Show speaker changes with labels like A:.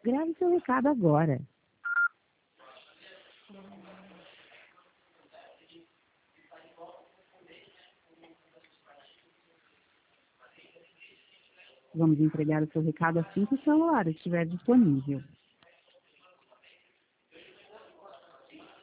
A: Grave seu recado agora. Vamos entregar o seu recado assim que o celular estiver disponível.